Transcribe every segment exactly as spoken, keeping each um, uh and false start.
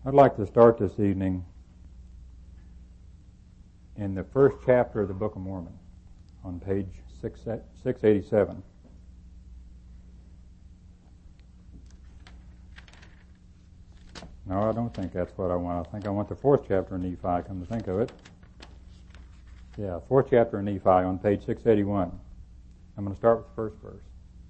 I'd like to start this evening in the first chapter of the Book of Mormon on page six eighty-seven. No, I don't think that's what I want. I think I want the fourth chapter of Nephi, come to think of it. Yeah, fourth chapter of Nephi on page six eighty-one. I'm going to start with the first verse.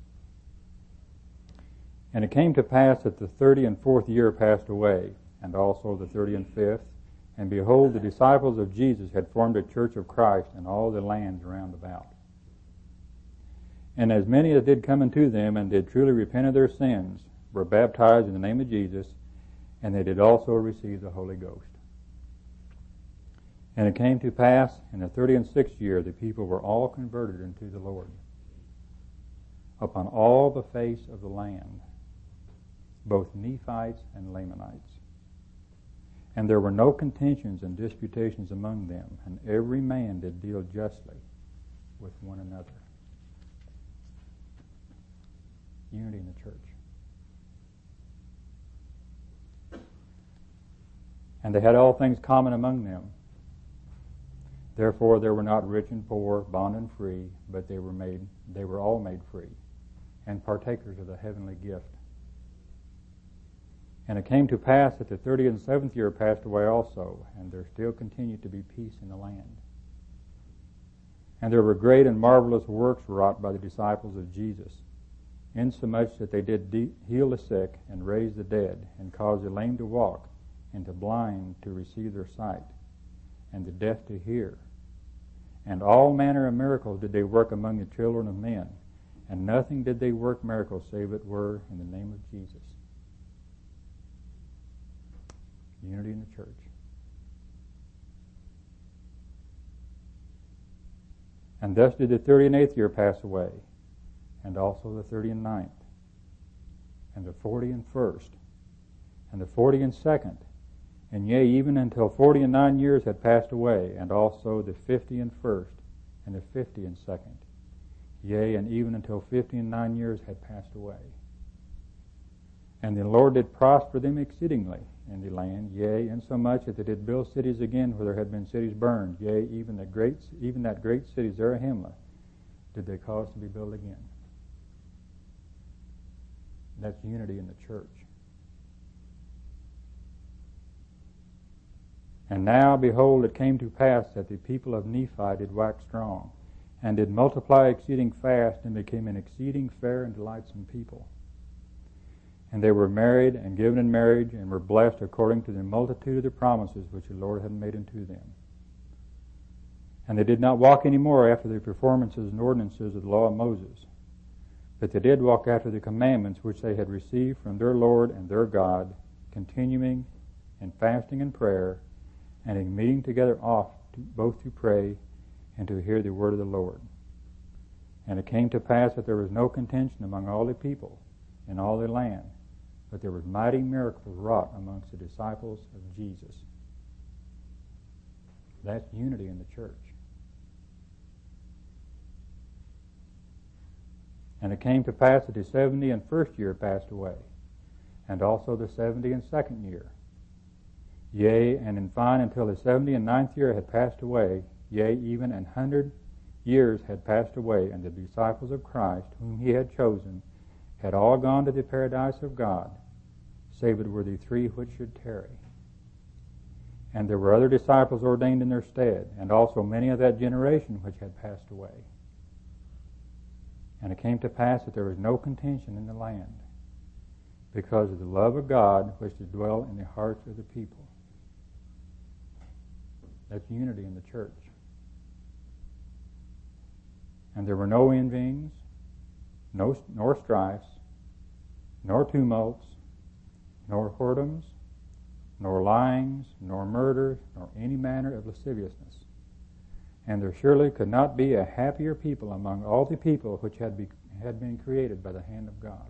And it came to pass that the thirty and fourth year passed away, and also the thirty and fifth. And behold, the disciples of Jesus had formed a church of Christ in all the lands round about. And as many as did come unto them, and did truly repent of their sins, were baptized in the name of Jesus, and they did also receive the Holy Ghost. And it came to pass in the thirty and sixth year, the people were all converted unto the Lord, upon all the face of the land, both Nephites and Lamanites. And there were no contentions and disputations among them, and every man did deal justly with one another. Unity in the church. And they had all things common among them. Therefore there were not rich and poor, bond and free, but they were made they were all made free, and partakers of the heavenly gift. And it came to pass that the thirty and seventh year passed away also, and there still continued to be peace in the land. And there were great and marvelous works wrought by the disciples of Jesus, insomuch that they did de- heal the sick, and raise the dead, and cause the lame to walk, and the blind to receive their sight, and the deaf to hear. And all manner of miracles did they work among the children of men, and nothing did they work miracles save it were in the name of Jesus. Unity in the church. And thus did the thirty and eighth year pass away, and also the thirty and ninth, and the forty and first, and the forty and second, and yea, even until forty and nine years had passed away, and also the fifty and first, and the fifty and second, yea, and even until fifty and nine years had passed away. And the Lord did prosper them exceedingly in the land, yea, insomuch that they did build cities again where there had been cities burned, yea, even that great, even that great city Zarahemla did they cause to be built again. That's unity in the church. And now, behold, it came to pass that the people of Nephi did wax strong, and did multiply exceeding fast, and became an exceeding fair and delightsome people. And they were married and given in marriage, and were blessed according to the multitude of the promises which the Lord had made unto them. And they did not walk any more after the performances and ordinances of the law of Moses, but they did walk after the commandments which they had received from their Lord and their God, continuing in fasting and prayer, and in meeting together oft, to, both to pray and to hear the word of the Lord. And it came to pass that there was no contention among all the people in all the land, but there was mighty miracles wrought amongst the disciples of Jesus. That's unity in the church. And it came to pass that the seventy and first year passed away, and also the seventy and second year. Yea, and in fine, until the seventy and ninth year had passed away, yea, even an hundred years had passed away, and the disciples of Christ, whom he had chosen, had all gone to the paradise of God, save it were the three which should tarry. And there were other disciples ordained in their stead, and also many of that generation which had passed away. And it came to pass that there was no contention in the land, because of the love of God which did dwell in the hearts of the people. That's unity in the church. And there were no envyings, no, nor strifes, nor tumults, nor whoredoms, nor lyings, nor murders, nor any manner of lasciviousness. And there surely could not be a happier people among all the people which had, be, had been created by the hand of God.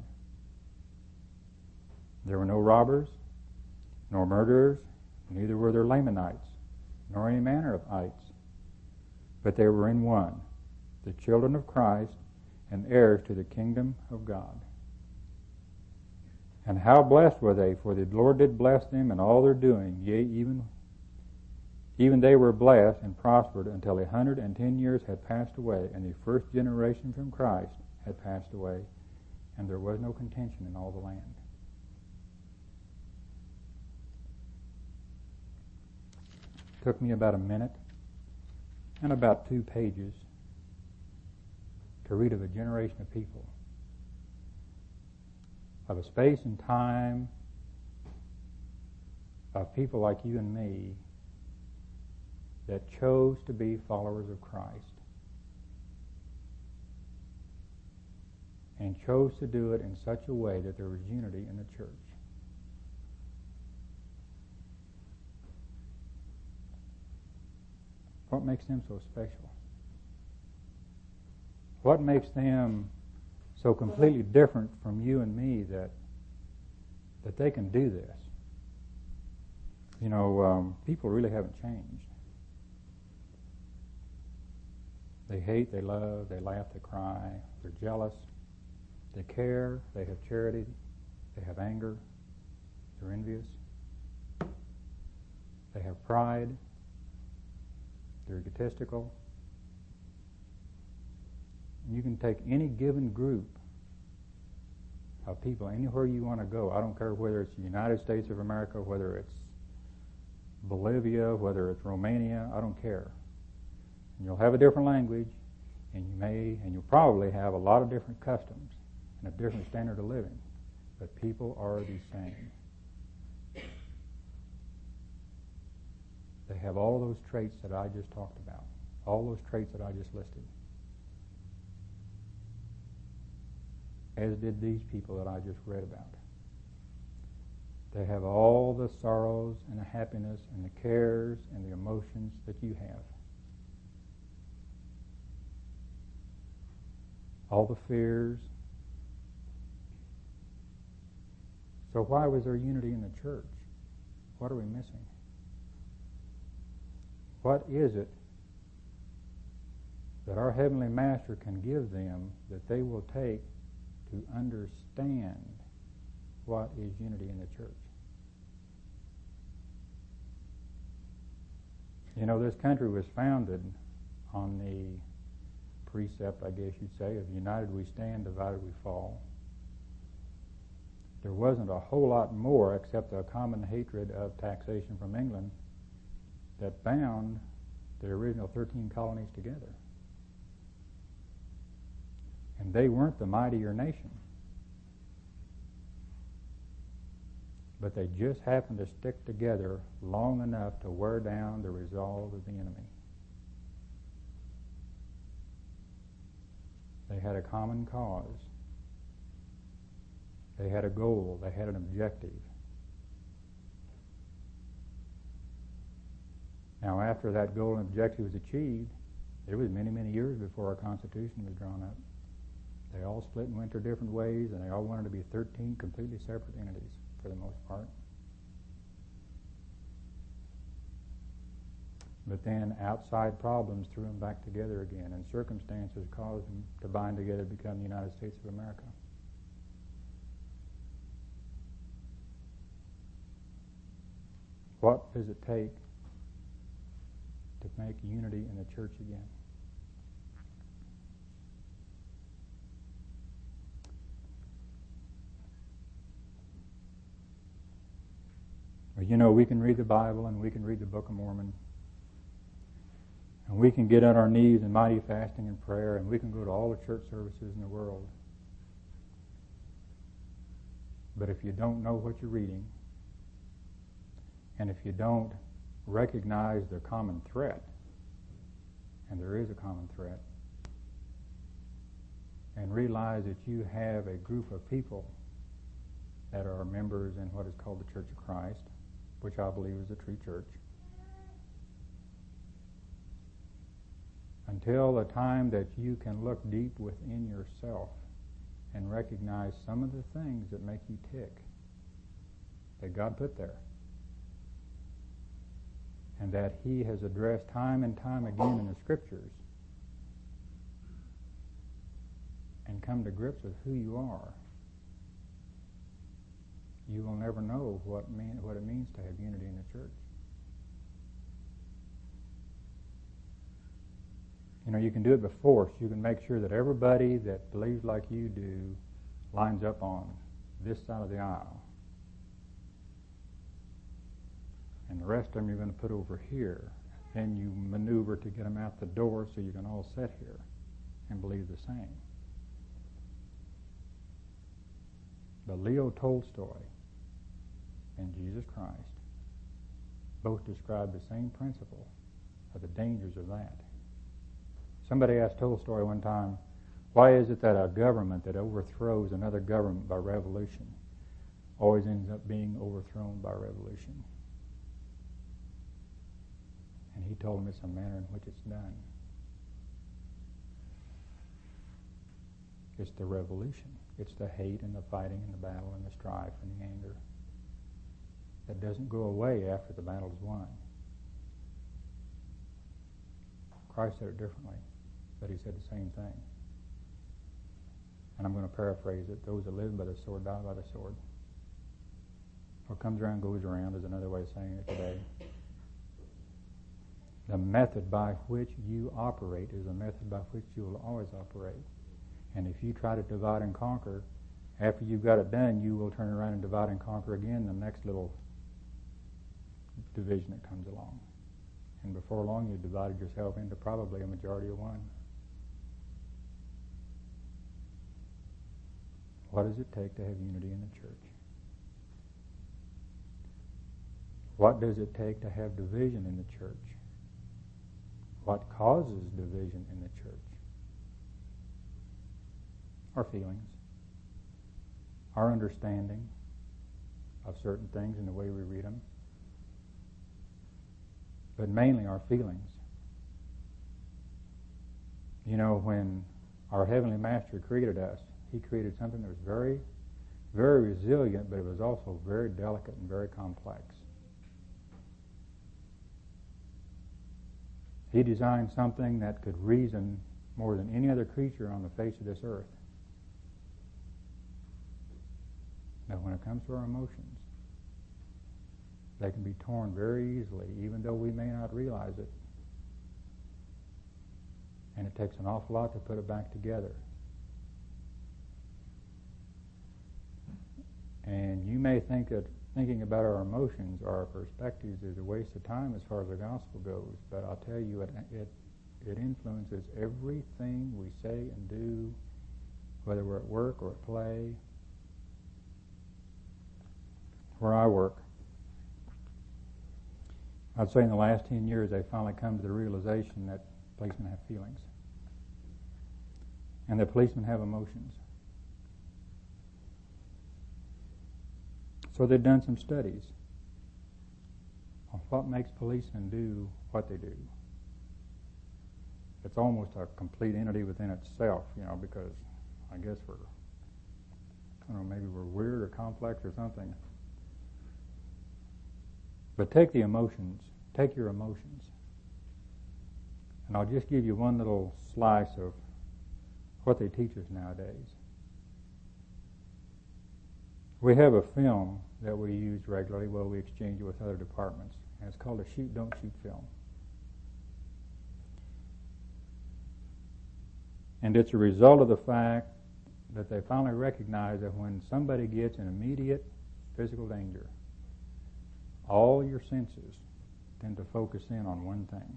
There were no robbers, nor murderers, neither were there Lamanites, nor any manner of ites, but they were in one, the children of Christ, and heirs to the kingdom of God. And how blessed were they, for the Lord did bless them in all their doing. Yea, even even they were blessed and prospered until a hundred and ten years had passed away, and the first generation from Christ had passed away, and there was no contention in all the land. It took me about a minute and about two pages to read of a generation of people, of a space and time of people like you and me that chose to be followers of Christ and chose to do it in such a way that there was unity in the church. What makes them so special? What makes them so completely different from you and me that that they can do this? You know, um, people really haven't changed. They hate, they love, they laugh, they cry, they're jealous, they care, they have charity, they have anger, they're envious, they have pride, they're egotistical. You can take any given group of people anywhere you want to go. I don't care whether it's the United States of America, whether it's Bolivia, whether it's Romania, I don't care. And you'll have a different language, and you may, and you'll probably have a lot of different customs and a different standard of living, but people are the same. They have all those traits that I just talked about, all those traits that I just listed, as did these people that I just read about. They have all the sorrows and the happiness and the cares and the emotions that you have. All the fears. So why was there unity in the church? What are we missing? What is it that our Heavenly Master can give them that they will take to understand what is unity in the church? You know, this country was founded on the precept, I guess you'd say, of united we stand, divided we fall. There wasn't a whole lot more except a common hatred of taxation from England that bound the original thirteen colonies together. And they weren't the mightier nation. But they just happened to stick together long enough to wear down the resolve of the enemy. They had a common cause. They had a goal. They had an objective. Now, after that goal and objective was achieved, it was many, many years before our Constitution was drawn up. They all split and went their different ways, and they all wanted to be thirteen completely separate entities for the most part. But then outside problems threw them back together again, and circumstances caused them to bind together to become the United States of America. What does it take to make unity in the church again? Well, you know, we can read the Bible and we can read the Book of Mormon, and we can get on our knees in mighty fasting and prayer, and we can go to all the church services in the world. But if you don't know what you're reading, and if you don't recognize the common threat, and there is a common threat, and realize that you have a group of people that are members in what is called the Church of Christ, which I believe is a true church, until the time that you can look deep within yourself and recognize some of the things that make you tick, that God put there, and that He has addressed time and time again in the Scriptures, and come to grips with who you are, you will never know what mean, what it means to have unity in the church. You know, you can do it by force. You can make sure that everybody that believes like you do lines up on this side of the aisle. And the rest of them you're going to put over here. Then you maneuver to get them out the door so you can all sit here and believe the same. But Leo Tolstoy and Jesus Christ both describe the same principle of the dangers of that. Somebody asked Tolstoy one time, why is it that a government that overthrows another government by revolution always ends up being overthrown by revolution? And he told him it's the manner in which it's done. It's the revolution. It's the hate and the fighting and the battle and the strife and the anger that doesn't go away after the battle's won. Christ said it differently, but he said the same thing. And I'm going to paraphrase it. Those that live by the sword die by the sword. What comes around goes around is another way of saying it today. The method by which you operate is the method by which you will always operate. And if you try to divide and conquer, after you've got it done, you will turn around and divide and conquer again the next little division that comes along. And before long, you've divided yourself into probably a majority of one. What does it take to have unity in the church? What does it take to have division in the church? What causes division in the church? Our feelings, our understanding of certain things and the way we read them, but mainly our feelings. You know, when our Heavenly Master created us, He created something that was very, very resilient, but it was also very delicate and very complex. He designed something that could reason more than any other creature on the face of this earth. Now, when it comes to our emotions, they can be torn very easily, even though we may not realize it. And it takes an awful lot to put it back together. And you may think that thinking about our emotions or our perspectives is a waste of time as far as the gospel goes, but I'll tell you, it, it, it influences everything we say and do, whether we're at work or at play. Where I work, I'd say in the last ten years they've finally come to the realization that policemen have feelings and that policemen have emotions. So they've done some studies on what makes policemen do what they do. It's almost a complete entity within itself, you know, because I guess we're, I don't know, maybe we're weird or complex or something. But take the emotions, take your emotions. And I'll just give you one little slice of what they teach us nowadays. We have a film that we use regularly, well, we exchange it with other departments, and it's called a shoot, don't shoot film. And it's a result of the fact that they finally recognize that when somebody gets in immediate physical danger, all your senses tend to focus in on one thing.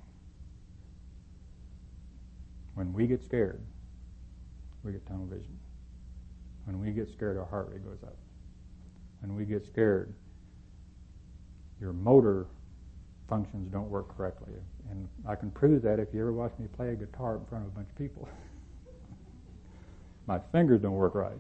When we get scared, we get tunnel vision. When we get scared, our heart rate goes up. When we get scared, your motor functions don't work correctly. And I can prove that if you ever watch me play a guitar in front of a bunch of people. My fingers don't work right.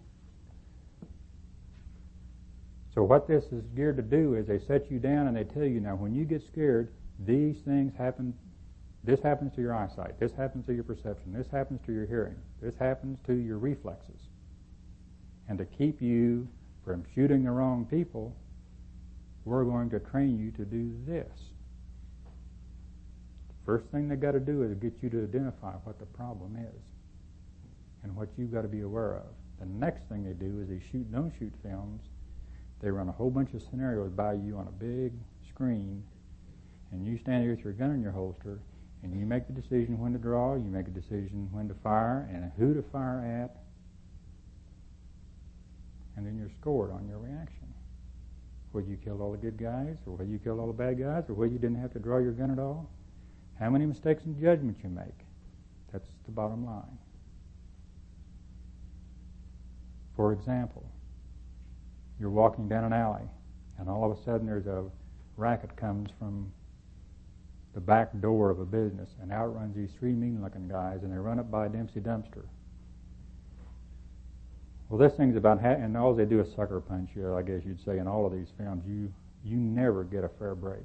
So what this is geared to do is they set you down and they tell you, now when you get scared, these things happen. This happens to your eyesight. This happens to your perception. This happens to your hearing. This happens to your reflexes. And to keep you from shooting the wrong people, we're going to train you to do this. First thing they've got to do is get you to identify what the problem is and what you've got to be aware of. The next thing they do is they shoot, don't shoot films They run a whole bunch of scenarios by you on a big screen, and you stand there with your gun in your holster, and you make the decision when to draw, you make a decision when to fire, and who to fire at, and then you're scored on your reaction. Whether you killed all the good guys, or whether you killed all the bad guys, or whether you didn't have to draw your gun at all. How many mistakes in judgment you make. That's the bottom line. For example, you're walking down an alley, and all of a sudden there's a racket comes from the back door of a business, and out runs these three mean-looking guys, and they run up by Dempsey Dumpster. Well, this thing's about, ha- and all they do is sucker punch you, I guess you'd say, in all of these films. You you never get a fair break.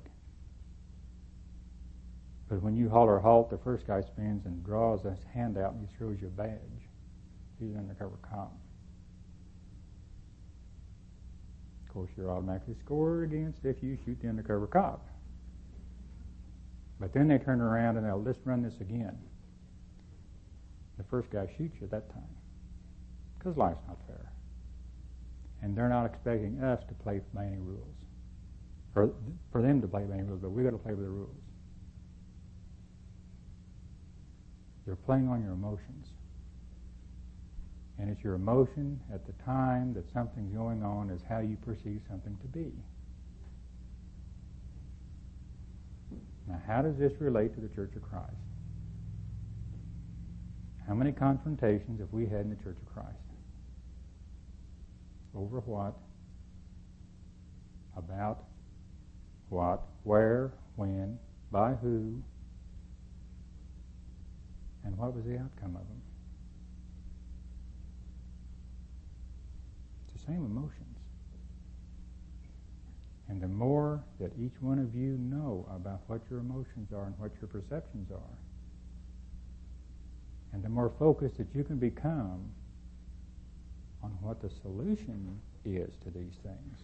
But when you holler halt, the first guy spins and draws his hand out and he throws you a badge. He's an undercover cop. Of course, you're automatically scored against if you shoot the undercover cop. But then they turn around and they'll, let's run this again. The first guy shoots you at that time. Because life's not fair. And they're not expecting us to play by any rules. For, for them to play by any rules, but we've got to play by the rules. They're playing on your emotions. And it's your emotion at the time that something's going on is how you perceive something to be. Now, how does this relate to the Church of Christ? How many confrontations have we had in the Church of Christ? Over what? About what? Where? When? By who? And what was the outcome of them? It's the same emotions. And the more that each one of you know about what your emotions are and what your perceptions are, and the more focused that you can become on what the solution is to these things,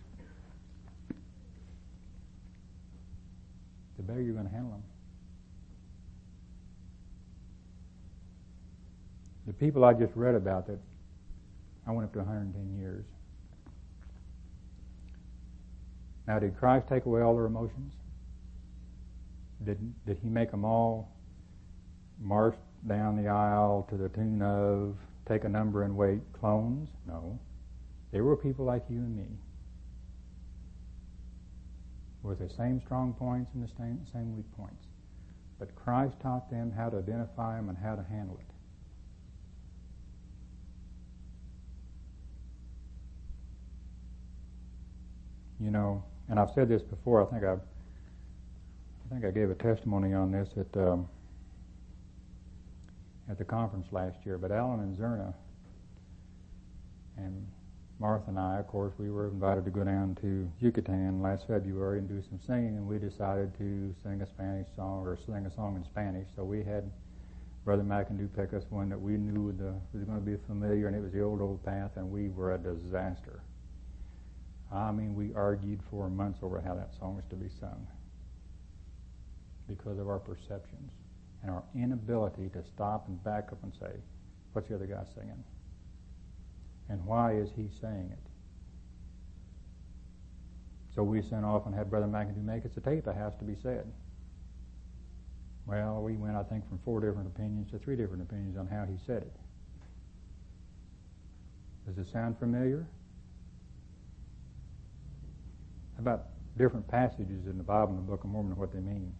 the better you're going to handle them. The people I just read about that, I went up to one hundred ten years. Now, did Christ take away all their emotions? Did, did he make them all march down the aisle to the tune of take a number and wait clones? No. They were people like you and me, with the same strong points and the same, same weak points. But Christ taught them how to identify them and how to handle it. You know, and I've said this before. I think I, I think I gave a testimony on this at um, at the conference last year. But Alan and Zerna and Martha and I, of course, we were invited to go down to Yucatan last February and do some singing, and we decided to sing a Spanish song or sing a song in Spanish. So we had Brother McIndoe pick us one that we knew the, was going to be familiar, and it was the Old Old Path, and we were a disaster. I mean, we argued for months over how that song was to be sung because of our perceptions and our inability to stop and back up and say, what's the other guy singing? And why is he saying it? So we sent off and had Brother McIndoe make us a tape that has to be said. Well, we went, I think, from four different opinions to three different opinions on how he said it. Does it sound familiar? About different passages in the Bible and the Book of Mormon and what they mean.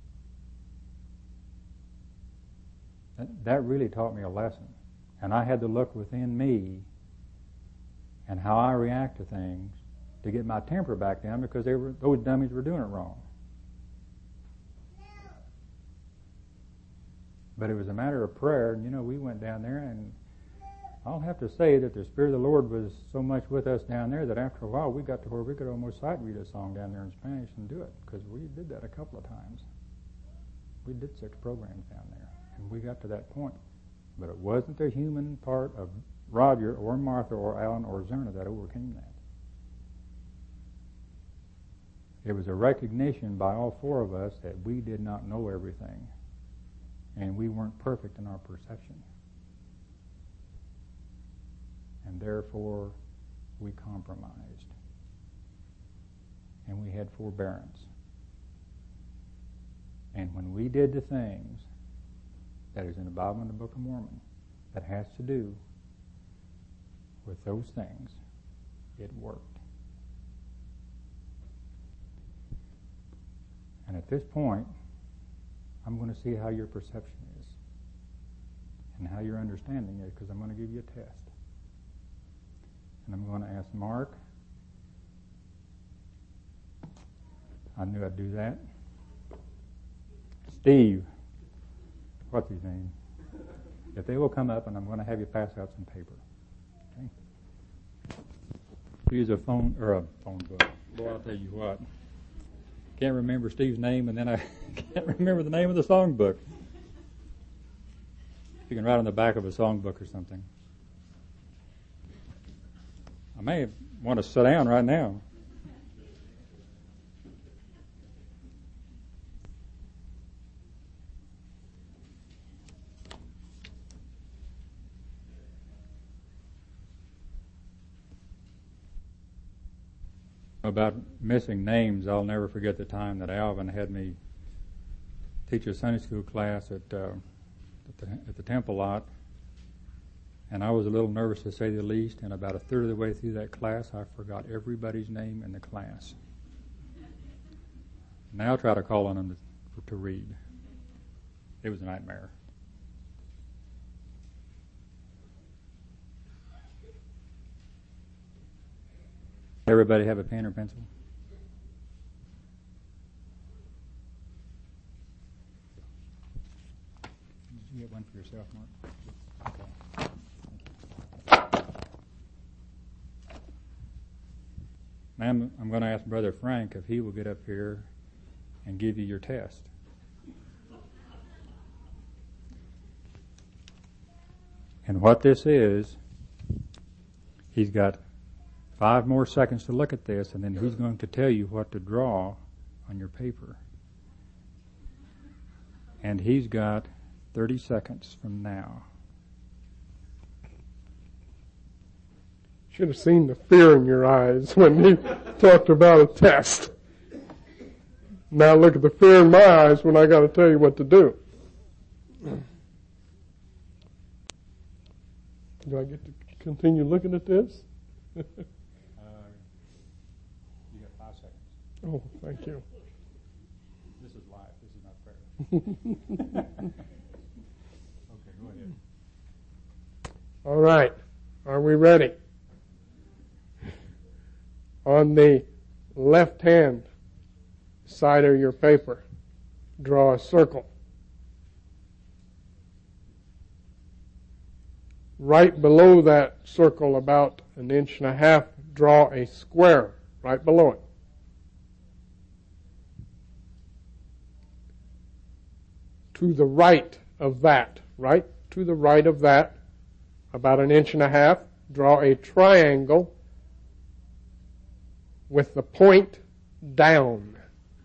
That, that really taught me a lesson. And I had to look within me and how I react to things to get my temper back down because they were, those dummies were doing it wrong. But it was a matter of prayer, and you know, we went down there, and I'll have to say that the Spirit of the Lord was so much with us down there that after a while we got to where we could almost sight read a song down there in Spanish and do it, because we did that a couple of times. We did six programs down there, and we got to that point. But it wasn't the human part of Roger or Martha or Alan or Zerna that overcame that. It was a recognition by all four of us that we did not know everything, and we weren't perfect in our perception. And therefore, we compromised. and we had forbearance. And when we did the things that is in the Bible and the Book of Mormon that has to do with those things, it worked. And at this point, I'm going to see how your perception is and how your understanding is, because I'm going to give you a test. And I'm going to ask Mark. I knew I'd do that. Steve. What's his name? If they will come up, and I'm going to have you pass out some paper. Okay? Use a phone, or a phone book. Boy, I'll tell you what. Can't remember Steve's name, and then I can't remember the name of the songbook. You can write on the back of a songbook or something. I may want to sit down right now. About missing names, I'll never forget the time that Alvin had me teach a Sunday school class at, uh, at, the, at the Temple lot, and I was a little nervous to say the least, and about a third of the way through that class, I forgot everybody's name in the class. Now try to call on them to, to read. It was a nightmare. Everybody have a pen or pencil? Did you get one for yourself, Mark? Okay. Now I'm, I'm going to ask Brother Frank if he will get up here and give you your test. And what this is, he's got five more seconds to look at this, and then he's going to tell you what to draw on your paper. And he's got thirty seconds from now. Should have seen the fear in your eyes when you talked about a test. Now look at the fear in my eyes when I got to tell you what to do. Do I get to continue looking at this? Oh, thank you. This is live. This is not prayer. Okay, go ahead. All right. Are we ready? On the left-hand side of your paper, draw a circle. Right below that circle, about an inch and a half, draw a square right below it. To the right of that, right to the right of that, about an inch and a half, draw a triangle with the point down.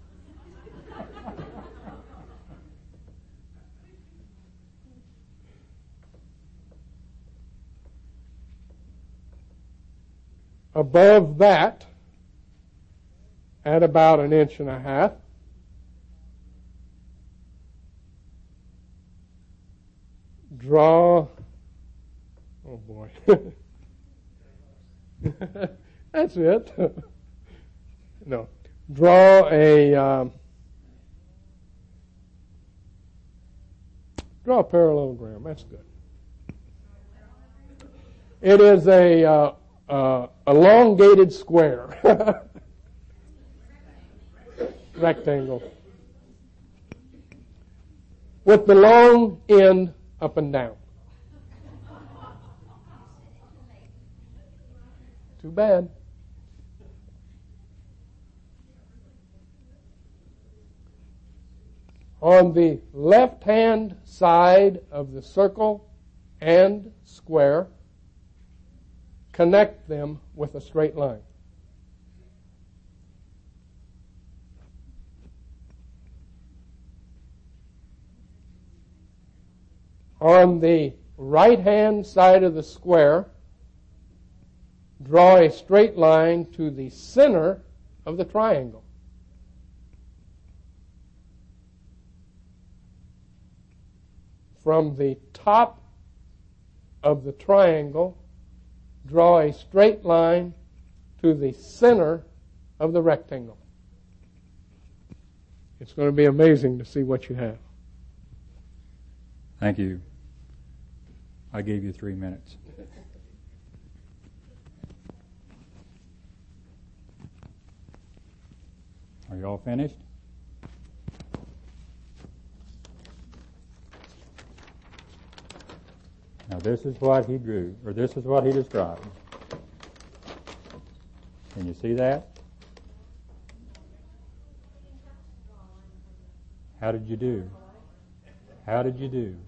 Above that, at about an inch and a half, draw, oh boy, that's it. No, draw a, um, draw a parallelogram, that's good. It is a uh, uh, elongated square, rectangle, with the long end up and down. Too bad. On the left-hand side of the circle and square, connect them with a straight line. On the right-hand side of the square, draw a straight line to the center of the triangle. From the top of the triangle, draw a straight line to the center of the rectangle. It's going to be amazing to see what you have. Thank you. I gave you three minutes. Are you all finished? Now this is what he drew, or this is what he described. Can you see that? How did you do? How did you do?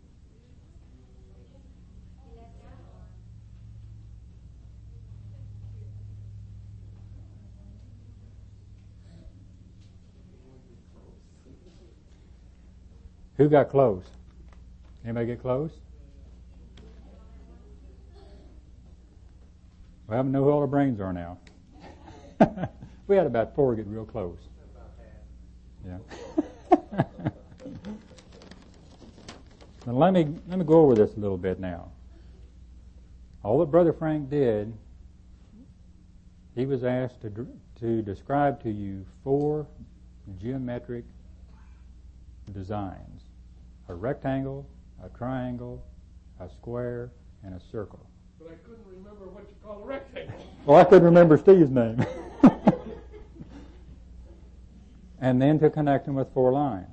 Who got close? Anybody get close? Well, I know who all our brains are now. We had about four get real close. Yeah. Now let me let me go over this a little bit now. All that Brother Frank did, he was asked to to describe to you four geometric designs: a rectangle, a triangle, a square, and a circle. But I couldn't remember what you call a rectangle. Well, I couldn't remember Steve's name. And then to connect them with four lines.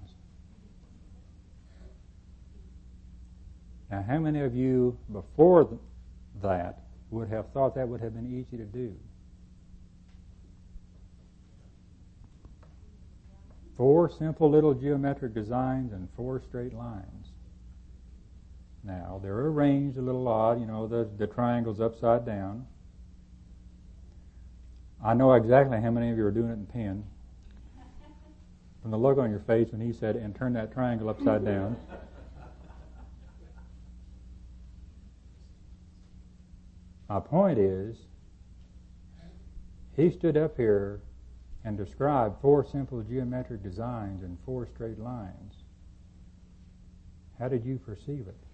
Now, how many of you before th- that would have thought that would have been easy to do? Four simple little geometric designs and four straight lines. Now, they're arranged a little odd, you know, the, the triangle's upside down. I know exactly how many of you are doing it in pen. From the look on your face when he said, and turn that triangle upside down. My point is, he stood up here and described four simple geometric designs and four straight lines. How did you perceive it?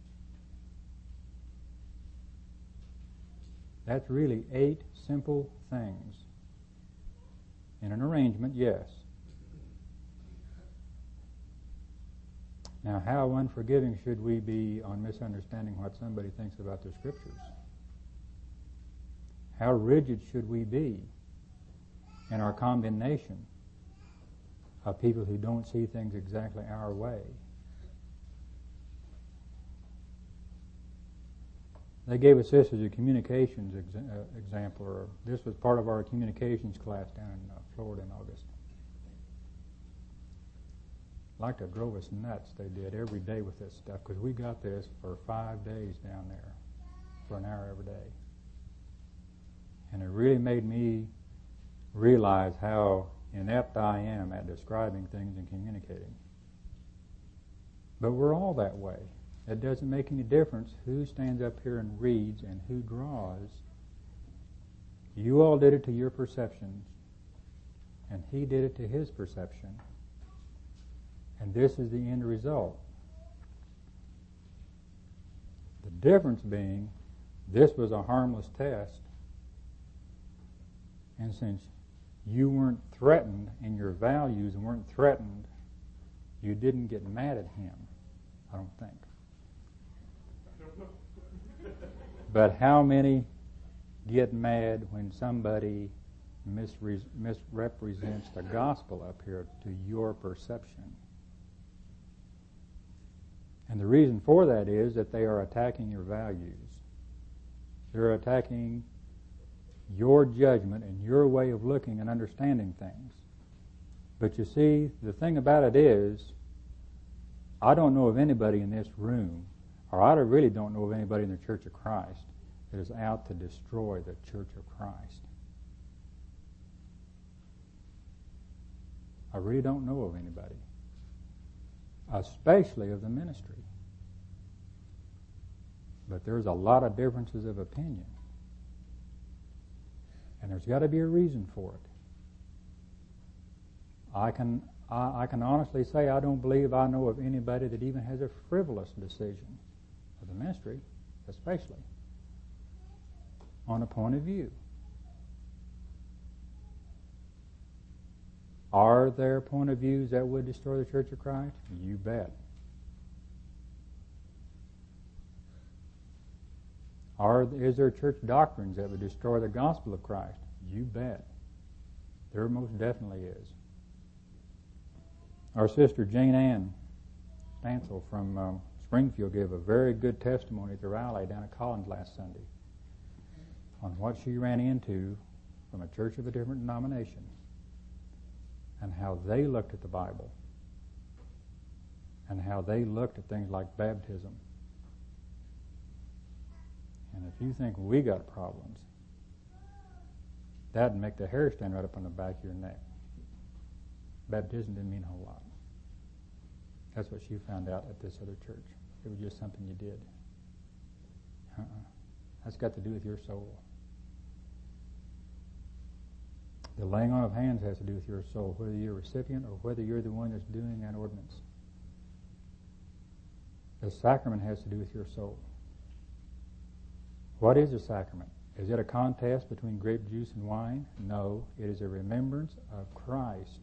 That's really eight simple things. In an arrangement, yes. Now, how unforgiving should we be on misunderstanding what somebody thinks about the Scriptures? How rigid should we be in our condemnation of people who don't see things exactly our way? They gave us this as a communications exa- uh, example, or this was part of our communications class down in uh, Florida in August. Like to drove us nuts, they did, every day with this stuff, because we got this for five days down there, for an hour every day. And it really made me realize how inept I am at describing things and communicating. But we're all that way. It doesn't make any difference who stands up here and reads and who draws. You all did it to your perceptions, and he did it to his perception. And this is the end result. The difference being, this was a harmless test, and since you weren't threatened in your values and weren't threatened, you didn't get mad at him, I don't think. But how many get mad when somebody misre- misrepresents the gospel up here to your perception? And the reason for that is that they are attacking your values. They're attacking your judgment and your way of looking and understanding things. But you see, the thing about it is, I don't know of anybody in this room, or I really don't know of anybody in the Church of Christ that is out to destroy the Church of Christ. I really don't know of anybody, especially of the ministry. But there's a lot of differences of opinion. And there's got to be a reason for it. I can I, I can honestly say I don't believe I know of anybody that even has a frivolous decision of the ministry, especially on a point of view. Are there point of views that would destroy the Church of Christ? You bet. Are, is there church doctrines that would destroy the gospel of Christ? You bet. There most definitely is. Our sister Jane Ann Stansel from um, Springfield gave a very good testimony at the rally down at Collins last Sunday on what she ran into from a church of a different denomination and how they looked at the Bible and how they looked at things like baptism. And if you think we got problems, that'd make the hair stand right up on the back of your neck. Baptism didn't mean a whole lot. That's what she found out at this other church. It was just something you did. Uh-uh. That's got to do with your soul. The laying on of hands has to do with your soul, whether you're a recipient or whether you're the one that's doing that ordinance. The sacrament has to do with your soul. What is a sacrament? Is it a contest between grape juice and wine? No, it is a remembrance of Christ.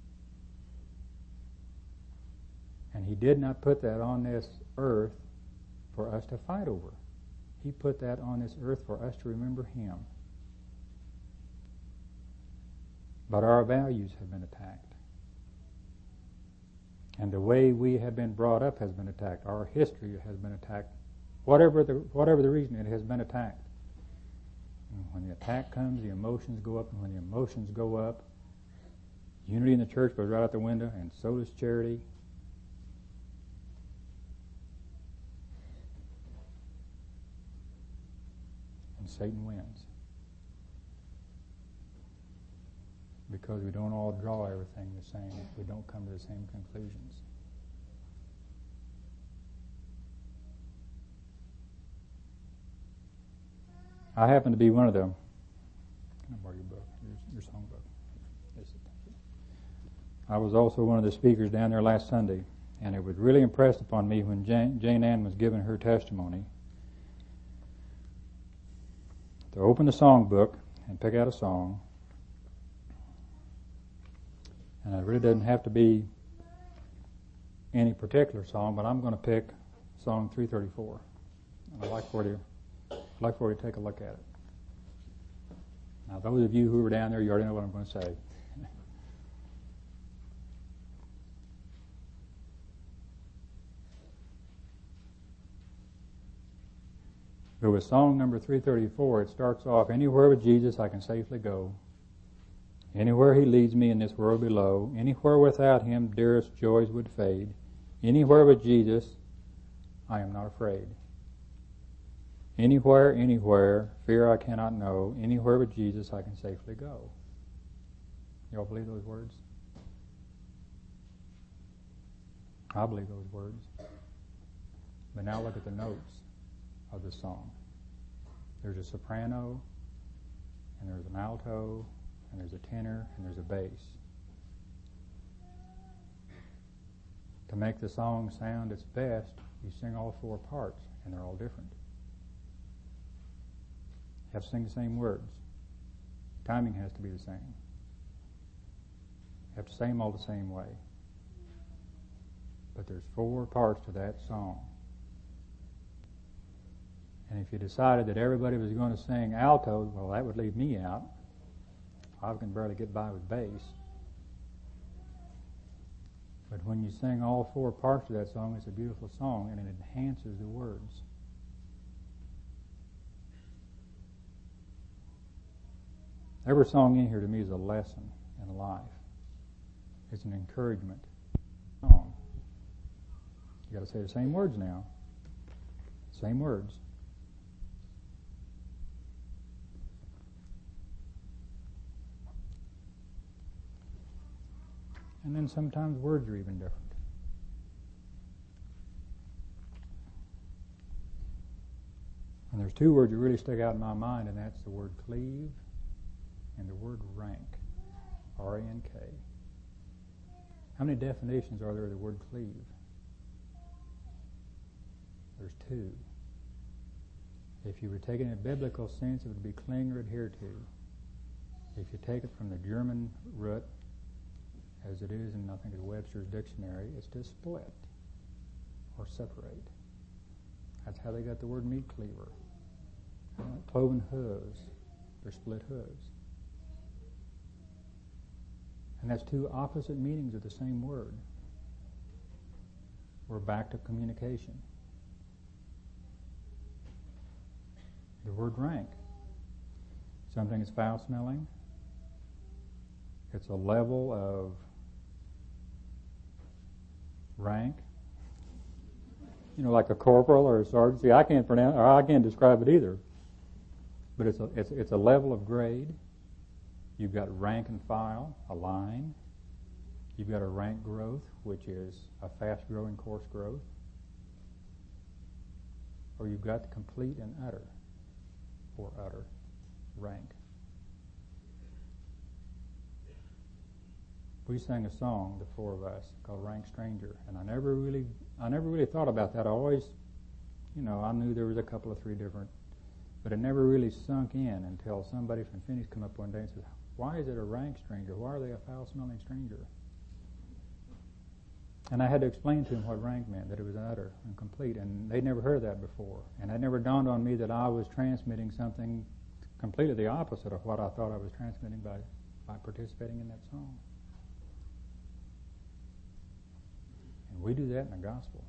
And he did not put that on this earth for us to fight over. He put that on this earth for us to remember him. But our values have been attacked. And the way we have been brought up has been attacked. Our history has been attacked. Whatever the, whatever the reason, it has been attacked. And when the attack comes, the emotions go up. And when the emotions go up, unity in the church goes right out the window, and so does charity. And Satan wins. Because we don't all draw everything the same. We don't come to the same conclusions. I happen to be one of them. Can I borrow your book, your, your song book? Yes, thank you. I was also one of the speakers down there last Sunday, and it was really impressed upon me when Jane, Jane Ann was giving her testimony to open the song book and pick out a song. And it really doesn't have to be any particular song, but I'm going to pick Song three thirty-four. I'd like for you, I'd like for you to take a look at it. Now, those of you who were down there, you already know what I'm going to say. But with song number three thirty-four, it starts off, anywhere with Jesus I can safely go. Anywhere he leads me in this world below, anywhere without him dearest joys would fade. Anywhere with Jesus, I am not afraid. Anywhere, anywhere, fear I cannot know. Anywhere with Jesus, I can safely go. You all believe those words? I believe those words. But now look at the notes of the song. There's a soprano, and there's an alto, and there's a tenor, and there's a bass. To make the song sound its best, you sing all four parts, and they're all different. You have to sing the same words. Timing has to be the same. You have to say them all the same way. But there's four parts to that song. And if you decided that everybody was going to sing alto, well, that would leave me out. I can barely get by with bass. But when you sing all four parts of that song, it's a beautiful song, and it enhances the words. Every song in here to me is a lesson in life. It's an encouragement song. You got to say the same words now. Same words. And then sometimes words are even different. And there's two words that really stick out in my mind, and that's the word cleave and the word rank. R A N K. How many definitions are there of the word cleave? There's two. If you were taking it in a biblical sense, it would be cling or adhere to. If you take it from the German root, as it is in, I think, the Webster's dictionary, it's to split or separate. That's how they got the word meat cleaver. Uh, cloven hooves, they're split hooves. And that's two opposite meanings of the same word. We're back to communication. The word rank. Something is foul-smelling. It's a level of rank. You know, like a corporal or a sergeant. See, I can't pronounce, or I can't describe it either. But it's a, it's, it's a level of grade. You've got rank and file, a line. You've got a rank growth, which is a fast-growing course growth. Or you've got complete and utter, or utter, rank. We sang a song, the four of us, called Rank Stranger, and I never really, I never really thought about that. I always, you know, I knew there was a couple of three different, but it never really sunk in until somebody from Phoenix came up one day and said, "Why is it a rank stranger? Why are they a foul-smelling stranger?" And I had to explain to them what rank meant, that it was utter and complete, and they'd never heard that before. And it never dawned on me that I was transmitting something completely the opposite of what I thought I was transmitting by, by participating in that song. And we do that in the gospel.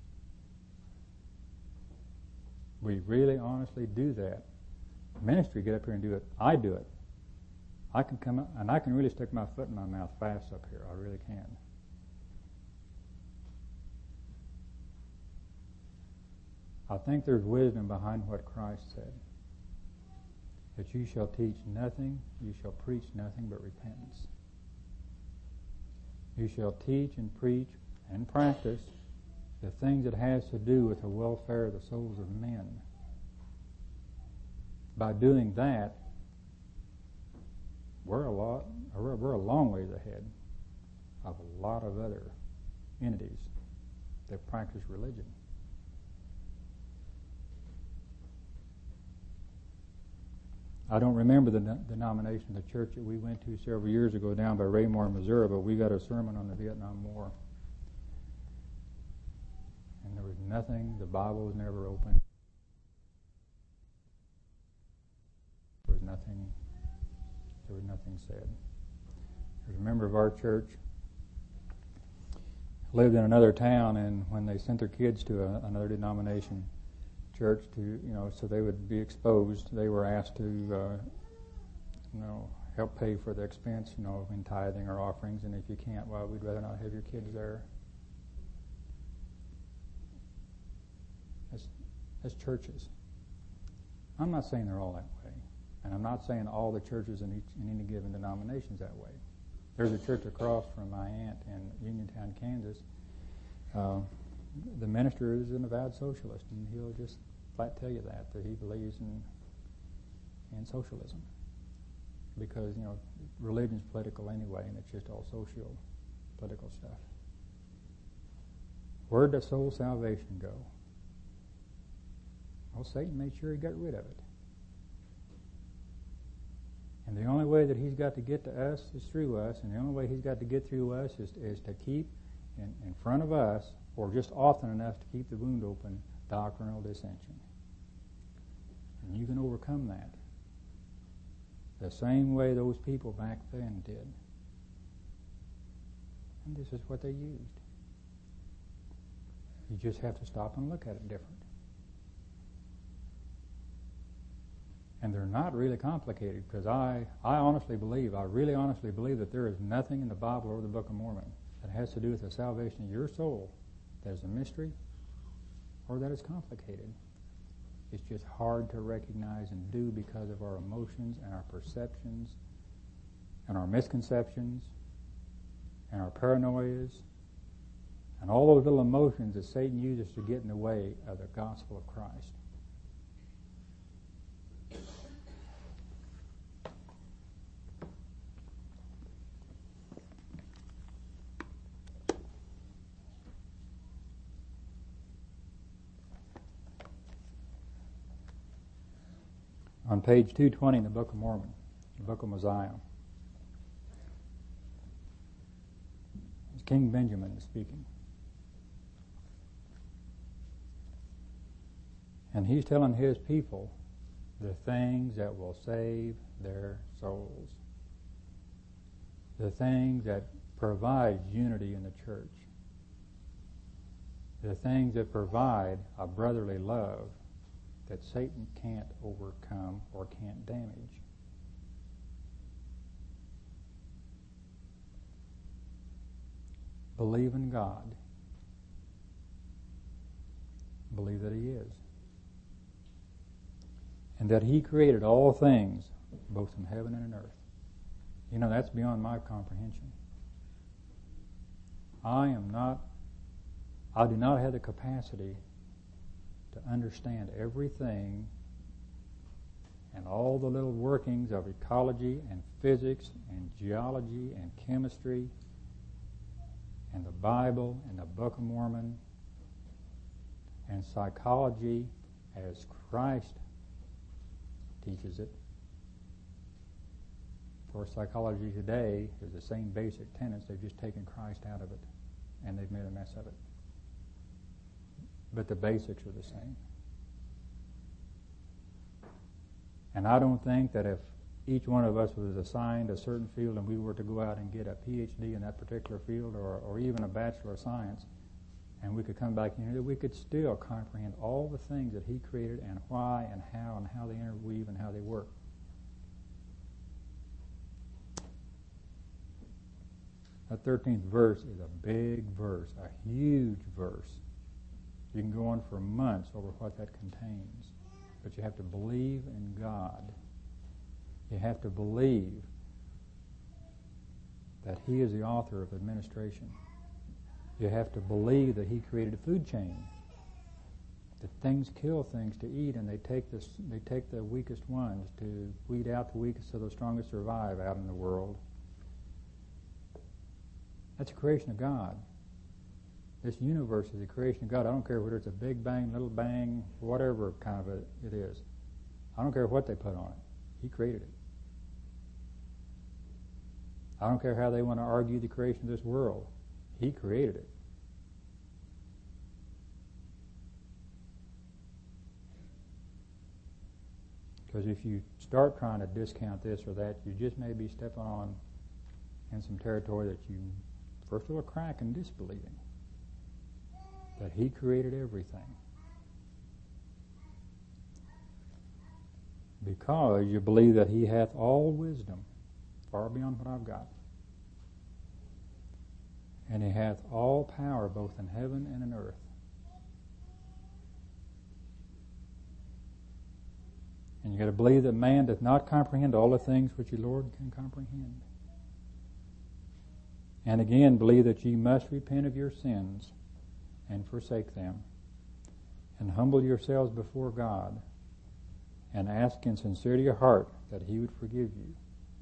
We really honestly do that. Ministry, get up here and do it. I do it. I can come up, and I can really stick my foot in my mouth fast up here. I really can. I think there's wisdom behind what Christ said. That you shall teach nothing, you shall preach nothing but repentance. You shall teach and preach and practice the things that has to do with the welfare of the souls of men. By doing that, we're a lot, we're, we're a long ways ahead of a lot of other entities that practice religion. I don't remember the de- denomination of the church that we went to several years ago down by Raymore, Missouri, but we got a sermon on the Vietnam War. And there was nothing, the Bible was never opened. There was nothing, there was nothing said. There's a member of our church lived in another town, and when they sent their kids to a, another denomination church to, you know, so they would be exposed, they were asked to, uh, you know, help pay for the expense, you know, in tithing or offerings, and if you can't, well, we'd rather not have your kids there. That's, that's churches. I'm not saying they're all that way, and I'm not saying all the churches in each in any given denomination is that way. There's a church across from my aunt in Uniontown, Kansas. Uh, the minister is an avowed socialist, and he'll just flat tell you that, that he believes in in socialism. Because, you know, religion's political anyway, and it's just all social, political stuff. Where does soul salvation go? Well, Satan made sure he got rid of it. And the only way that he's got to get to us is through us, and the only way he's got to get through us is, is to keep in, in front of us, or just often enough to keep the wound open, doctrinal dissension. And you can overcome that the same way those people back then did. And this is what they used. You just have to stop and look at it different. And they're not really complicated, because I, I honestly believe, I really honestly believe that there is nothing in the Bible or the Book of Mormon that has to do with the salvation of your soul that is a mystery or that is complicated. It's just hard to recognize and do because of our emotions and our perceptions and our misconceptions and our paranoias and all those little emotions that Satan uses to get in the way of the gospel of Christ. on page two twenty in the Book of Mormon, the Book of Mosiah. It's King Benjamin is speaking. And he's telling his people the things that will save their souls. The things that provide unity in the church. The things that provide a brotherly love that Satan can't overcome or can't damage. Believe in God. Believe that He is. And that He created all things, both in heaven and in earth. You know, that's beyond my comprehension. I am not, I do not have the capacity to understand everything and all the little workings of ecology and physics and geology and chemistry and the Bible and the Book of Mormon and psychology as Christ teaches it. For psychology today is the same basic tenets. They've just taken Christ out of it and they've made a mess of it. But the basics are the same. And I don't think that if each one of us was assigned a certain field and we were to go out and get a P H D in that particular field or, or even a Bachelor of Science, and we could come back in here, that we could still comprehend all the things that He created and why and how and how they interweave and how they work. That thirteenth verse is a big verse, a huge verse. You can go on for months over what that contains. But you have to believe in God. You have to believe that He is the author of administration. You have to believe that He created a food chain. That things kill things to eat, and they take this, they take the weakest ones to weed out the weakest so the strongest survive out in the world. That's a creation of God. This universe is a creation of God. I don't care whether it's a big bang, little bang, whatever kind of a, it is. I don't care what they put on it. He created it. I don't care how they want to argue the creation of this world. He created it. Because if you start trying to discount this or that, you just may be stepping on in some territory that you first will crack in disbelieving. That He created everything. Because you believe that He hath all wisdom, far beyond what I've got. And He hath all power both in heaven and in earth. And you got to believe that man doth not comprehend all the things which the Lord can comprehend. And again, believe that ye must repent of your sins and forsake them, and humble yourselves before God, and ask in sincerity of heart that He would forgive you.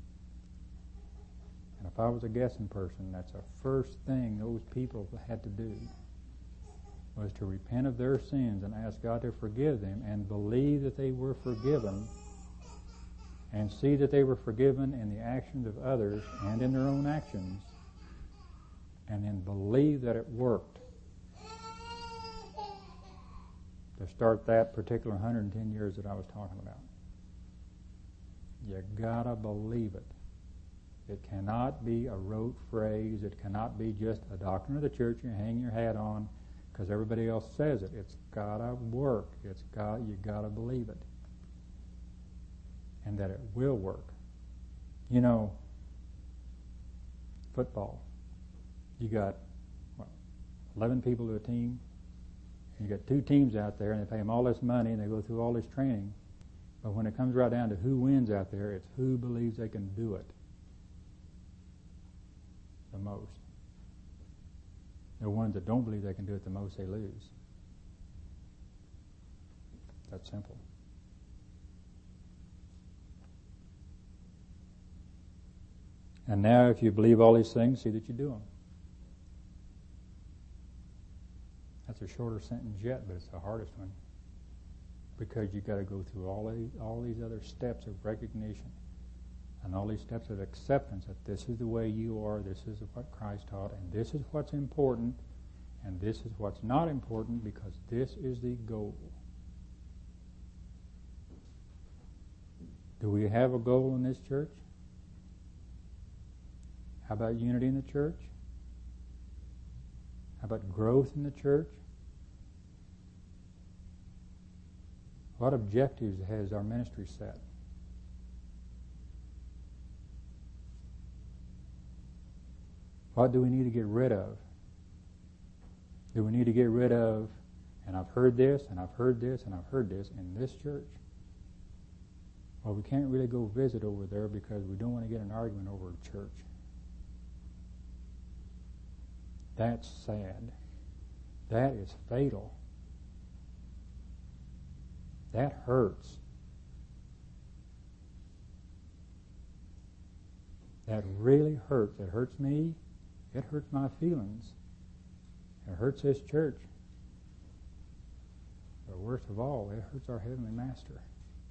And if I was a guessing person, that's the first thing those people had to do, was to repent of their sins and ask God to forgive them, and believe that they were forgiven, and see that they were forgiven in the actions of others and in their own actions, and then believe that it worked. To start that particular one hundred ten years that I was talking about. You gotta believe it. It cannot be a rote phrase. It cannot be just a doctrine of the church you hang your hat on because everybody else says it. It's gotta work. It's got you gotta believe it. And that it will work. You know, football. You got what, eleven people to a team. You got two teams out there, and they pay them all this money, and they go through all this training. But when it comes right down to who wins out there, it's who believes they can do it the most. The ones that don't believe they can do it the most, they lose. That's simple. And now, if you believe all these things, see that you do them. That's a shorter sentence yet, but it's the hardest one. because you've got to go through all these, all these other steps of recognition and all these steps of acceptance that this is the way you are, this is what Christ taught, and this is what's important, and this is what's not important, because this is the goal. Do we have a goal in this church? How about unity in the church? How about growth in the church? What objectives has our ministry set? What do we need to get rid of? Do we need to get rid of, and I've heard this, and I've heard this, and I've heard this in this church? Well, we can't really go visit over there because we don't want to get an argument over a church. That's sad. That is fatal. That hurts. That really hurts. It hurts me. It hurts my feelings. It hurts this church. But worst of all, it hurts our Heavenly Master.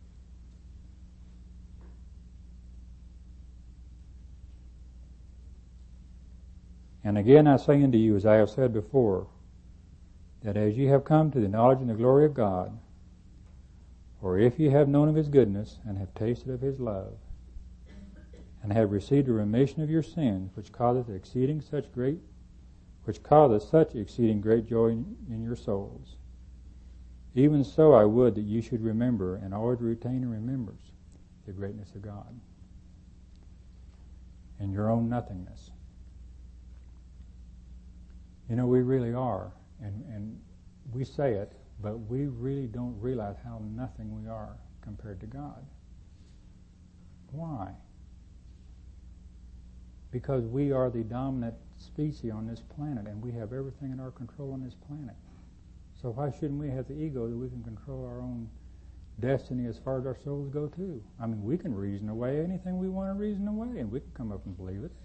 And again I say unto you, as I have said before, that as ye have come to the knowledge and the glory of God, or if ye have known of His goodness, and have tasted of His love, and have received a remission of your sins, which causeth exceeding such great, which causeth such exceeding great joy in, in your souls, even so I would that you should remember, and always retain in remembrance, the greatness of God, and your own nothingness. You know, we really are, and, and we say it, but we really don't realize how nothing we are compared to God. Why? Because we are the dominant species on this planet, and we have everything in our control on this planet. So why shouldn't we have the ego that we can control our own destiny as far as our souls go too? I mean, we can reason away anything we want to reason away, and we can come up and believe it.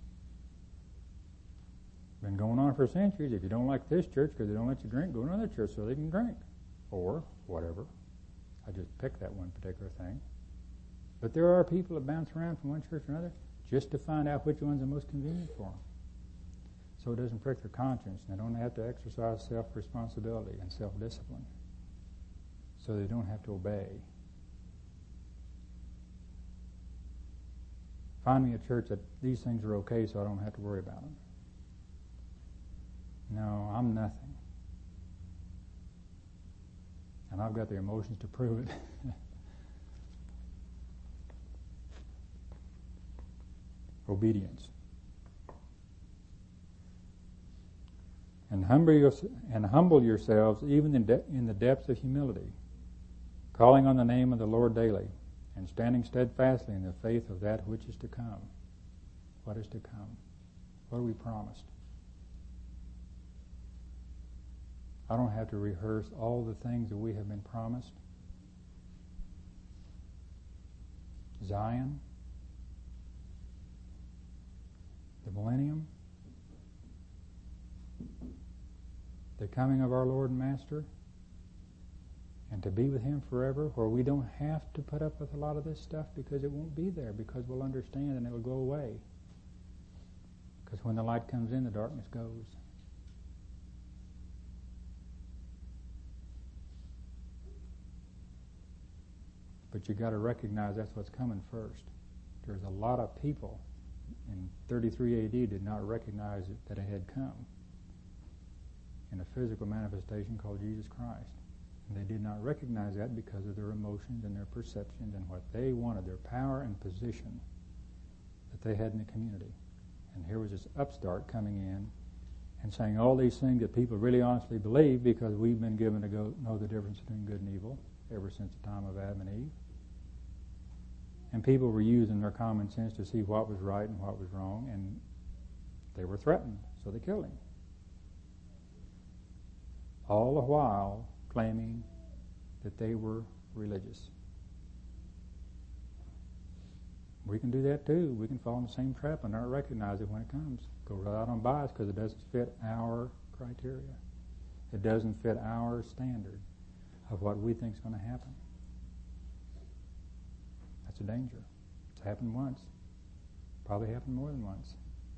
Been going on for centuries. If you don't like this church because they don't let you drink, go to another church so they can drink. Or whatever. I just picked that one particular thing. But there are people that bounce around from one church to another just to find out which one's the most convenient for them. So it doesn't prick their conscience, and they don't have to exercise self-responsibility and self-discipline. So they don't have to obey. Find me a church that these things are okay so I don't have to worry about them. No, I'm nothing. And I've got the emotions to prove it. Obedience. And humble, your, and humble yourselves even in, de- in the depths of humility, calling on the name of the Lord daily, and standing steadfastly in the faith of that which is to come. What is to come? What are we promised? I don't have to rehearse all the things that we have been promised. Zion, the millennium, the coming of our Lord and Master, and to be with Him forever, where we don't have to put up with a lot of this stuff because it won't be there, because we'll understand and it will go away. Because when the light comes in, the darkness goes. But you got to recognize that's what's coming first. There's a lot of people in thirty-three A D did not recognize it, that it had come in a physical manifestation called Jesus Christ. And they did not recognize that because of their emotions and their perceptions and what they wanted, their power and position that they had in the community. And here was this upstart coming in and saying all these things that people really honestly believe because we've been given to go know the difference between good and evil ever since the time of Adam and Eve. And people were using their common sense to see what was right and what was wrong, and they were threatened, so they killed him. All the while claiming that they were religious. We can do that too. We can fall in the same trap and not recognize it when it comes. Go right out on bias because it doesn't fit our criteria. It doesn't fit our standard. of what we think is going to happen. That's a danger. It's happened once. Probably happened more than once.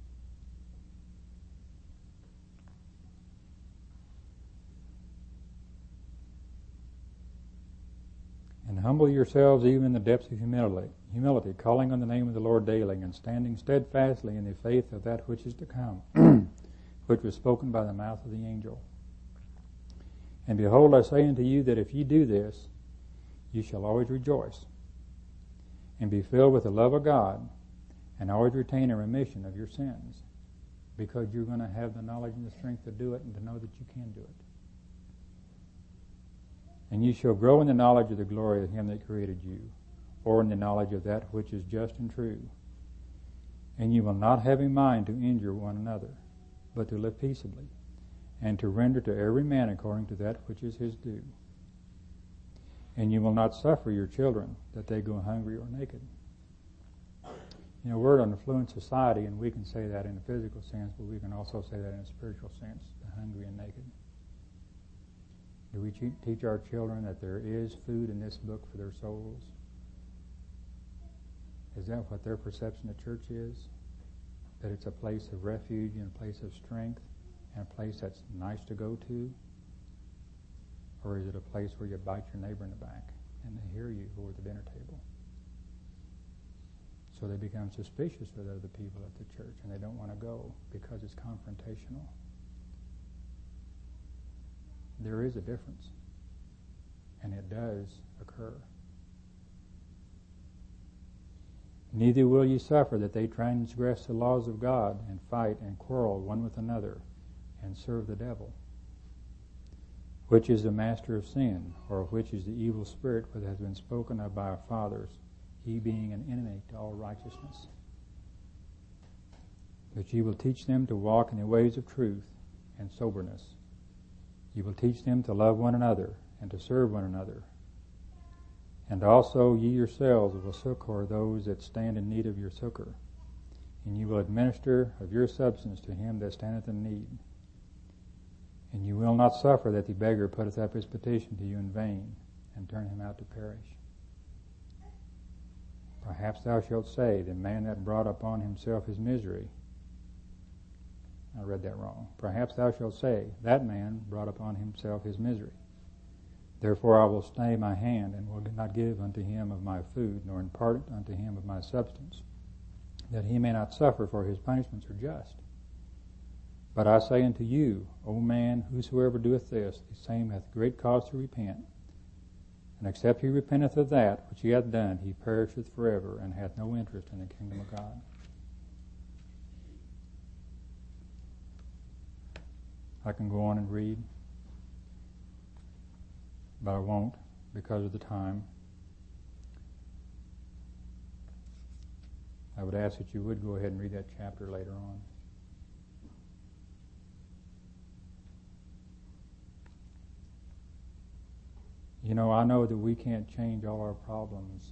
And humble yourselves even in the depths of humility, humility, calling on the name of the Lord daily, and standing steadfastly in the faith of that which is to come, which was spoken by the mouth of the angel. And behold, I say unto you that if ye do this, ye shall always rejoice, and be filled with the love of God, and always retain a remission of your sins, because you're going to have the knowledge and the strength to do it, and to know that you can do it. And you shall grow in the knowledge of the glory of him that created you, or in the knowledge of that which is just and true. And you will not have a mind to injure one another, but to live peaceably, and to render to every man according to that which is his due. And you will not suffer your children that they go hungry or naked. You know, we're an affluent society, and we can say that in a physical sense, but we can also say that in a spiritual sense, the hungry and naked. Do we teach our children that there is food in this book for their souls? Is that what their perception of church is? That it's a place of refuge and a place of strength and a place that's nice to go to? Or is it a place where you bite your neighbor in the back and they hear you over the dinner table? So they become suspicious of other people at the church, and they don't want to go because it's confrontational. There is a difference, and it does occur. Neither will ye suffer that they transgress the laws of God, and fight and quarrel one with another, and serve the devil, which is the master of sin, or which is the evil spirit that has been spoken of by our fathers, he being an enemy to all righteousness. But ye will teach them to walk in the ways of truth and soberness. You will teach them to love one another and to serve one another. And also ye yourselves will succor those that stand in need of your succor. And you will administer of your substance to him that standeth in need. And you will not suffer that the beggar putteth up his petition to you in vain, and turn him out to perish. Perhaps thou shalt say, the man that brought upon himself his misery. I read that wrong. Perhaps thou shalt say, that man brought upon himself his misery. Therefore I will stay my hand, and will not give unto him of my food, nor impart unto him of my substance, that he may not suffer, for his punishments are just. But I say unto you, O man, whosoever doeth this, the same hath great cause to repent. And except he repenteth of that which he hath done, he perisheth forever, and hath no interest in the kingdom of God. I can go on and read, but I won't because of the time. I would ask that you would go ahead and read that chapter later on. You know, I know that we can't change all our problems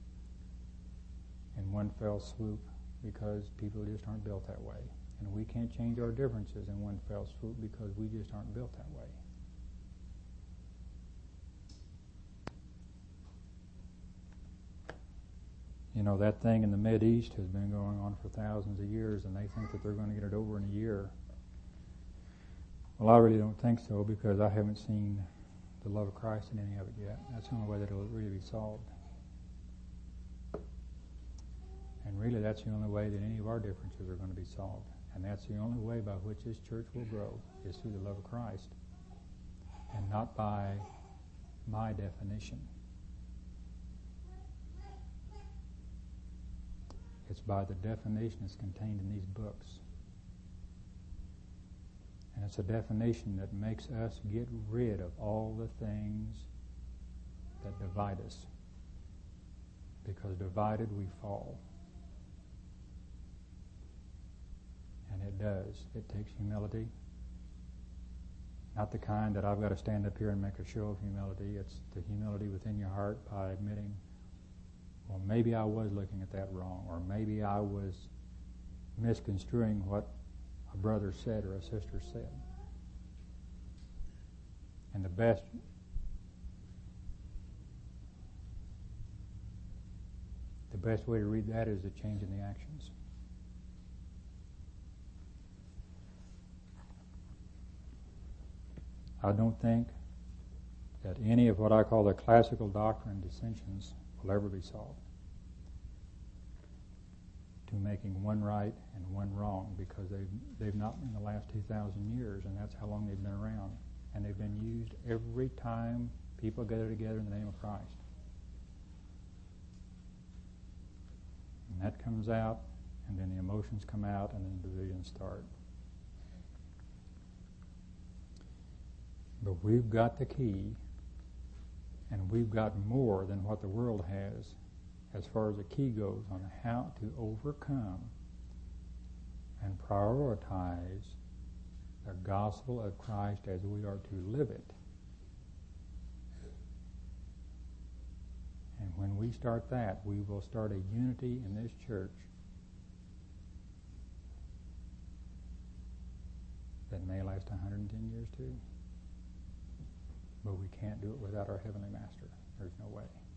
in one fell swoop because people just aren't built that way. And we can't change our differences in one fell swoop because we just aren't built that way. You know, that thing in the Mideast has been going on for thousands of years, and they think that they're going to get it over in a year. Well, I really don't think so, because I haven't seen the love of Christ in any of it yet. That's the only way that it'll really be solved. And really, that's the only way that any of our differences are going to be solved. And that's the only way by which this church will grow, is through the love of Christ, and not by my definition. It's by the definition that's contained in these books. And it's a definition that makes us get rid of all the things that divide us. Because divided we fall. And it does. It takes humility. Not the kind that I've got to stand up here and make a show of humility. It's the humility within your heart by admitting, well, maybe I was looking at that wrong, or maybe I was misconstruing what a brother said or a sister said. And the best the best way to read that is a change in the actions. I don't think that any of what I call the classical doctrine dissensions will ever be solved to making one right and one wrong, because they've, they've not in the last two thousand years, and that's how long they've been around. And they've been used every time people gather together in the name of Christ. And that comes out, and then the emotions come out, and then the divisions start. But we've got the key, and we've got more than what the world has as far as the key goes on how to overcome and prioritize the gospel of Christ as we are to live it. And when we start that, we will start a unity in this church that may last one hundred ten years too. But we can't do it without our Heavenly Master. There's no way.